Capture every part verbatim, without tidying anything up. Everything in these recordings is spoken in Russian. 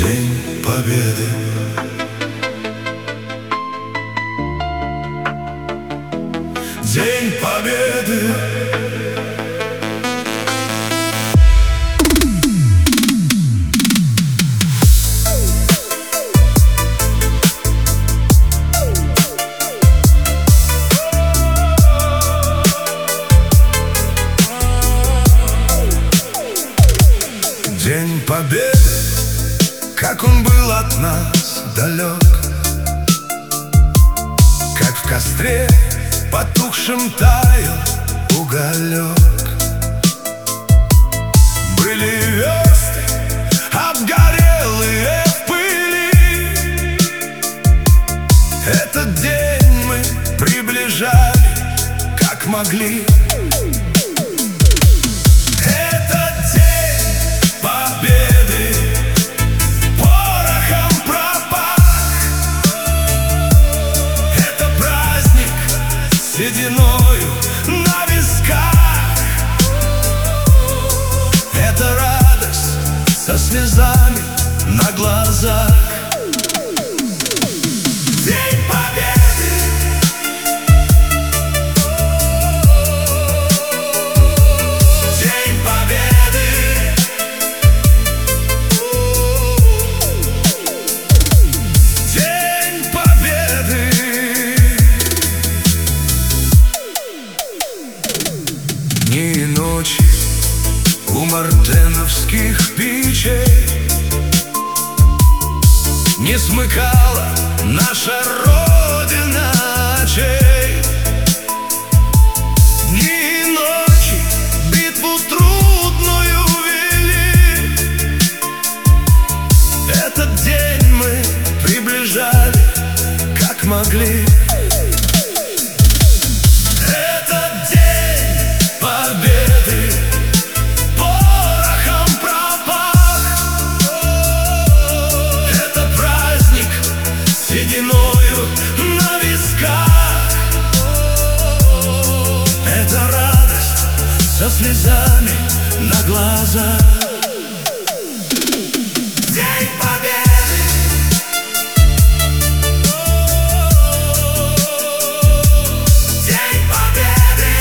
День Победы. День Победы. День Победы, как он был от нас далек, как в костре потухшем таял уголек. Были версты, обгорелые в пыли. Этот день мы приближали, как могли. Сединою на висках. Это радость со слезами на глазах. День Победы. День Победы. День Победы. Дни и ночи у мартеновских печей не смыкала наша Родина очей. Дни и ночи битву трудную вели. Этот день мы приближали, как могли. Сединою на висках. Это радость со слезами на глазах. День Победы. День Победы.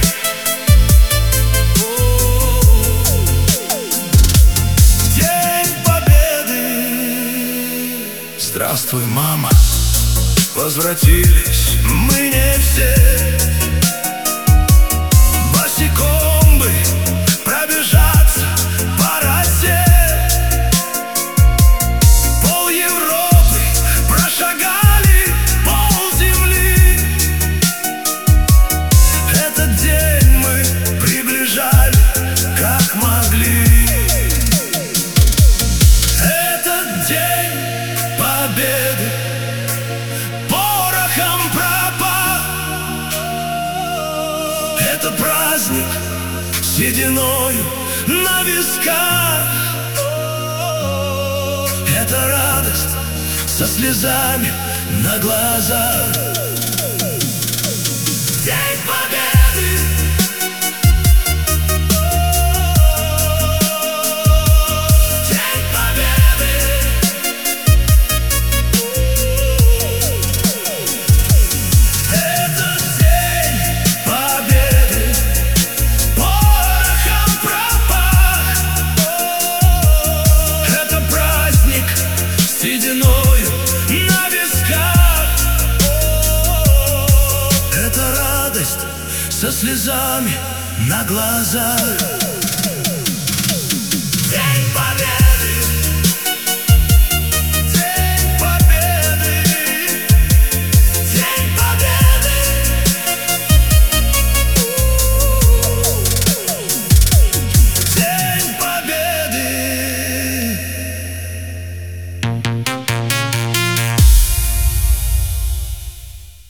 День Победы. Здравствуй, мама. Возвратились мы не все. Босиком бы пробежаться по росе. Пол Европы прошагали, пол земли. Этот день мы приближали, как могли. Этот день Победы это праздник сединою на висках. Это радость со слезами на глазах. День Победы. День Победы. Это день Победы. Порохом пропах. Это праздник сединою на висках. Это радость со слезами на глазах.